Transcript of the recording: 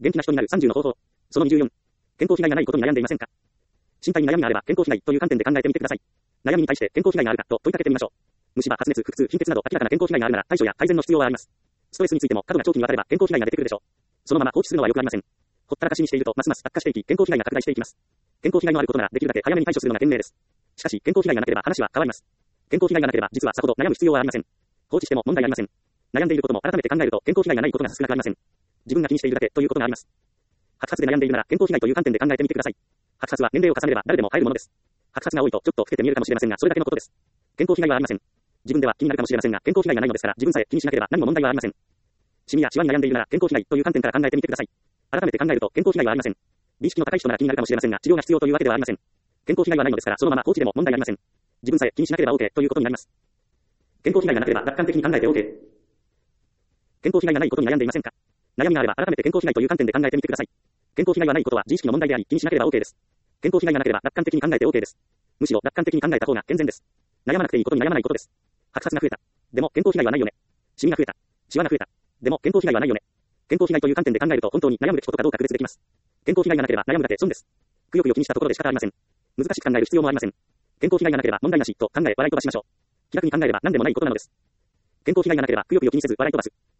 元気な人になる30の方法。その24。健康被害がないことに悩んでいませんか？身体に悩みがあれば健康被害という観点で考えてみてください。悩みに対して健康被害があるかと問いかけてみましょう。虫歯、発熱、腹痛、貧血など明らかな健康被害があるなら対処や改善の必要はあります。ストレスについても過度な長期にわたれば健康被害が出てくるでしょう。そのまま放置するのは良くありません。ほったらかしにしているとますます悪化していき健康被害が拡大していきます。健康被害のあることならできるだけ早めに対処するのが賢明です。しかし健康被害がなければ話は変わります。健康被害がなければ実はさほど悩む必要はありません。放置しても問題ありません。悩んでいることも改めて考えると健康被害がないことが少なくありません。自分が気にしているだけということがあります。白髪で悩んでいるなら健康被害という観点で考えてみてください。白髪は年齢を重ねれば誰でも生えるものです。白髪が多いとちょっと老けて見えるかもしれませんがそれだけのことです。健康被害はありません。自分では気になるかもしれませんが健康被害がないのですから自分さえ気にしなければ何も問題はありません。シミやシワに悩んでいるなら健康被害という観点から考えてみてください。改めて考えると健康被害はありません。美意識の高い人なら気になるかもしれませんが治療が必要というわけではありません。健康被害はないのですからそのまま放置でも問題ありません。自分さえ気にしなければ OK ということになります。健康被害がなければ楽観的に考えて OK。健康被害がないことに悩んでいませんか？悩みがあれば改めて健康被害という観点で考えてみてください。健康被害がないことは自意識の問題であり気にしなければ OK です。健康被害がなければ楽観的に考えて OK です。むしろ楽観的に考えた方が健全です。悩まなくていいことに悩まないことです。白髪が増えた。でも健康被害はないよね。シミが増えた。シワが増えた。でも健康被害はないよね。健康被害という観点で考えると本当に悩むべきことかどうか区別できます。健康被害がなければ悩むだけ損です。くよくよ気にしたところで仕方ありません。難しく考える必要もありません。健康被害がなければ問題なしと考え笑い飛ばしましょう。気楽に考えれば何でもないことなのです。健康被害がなければくよくよ気にせず笑い飛ばす。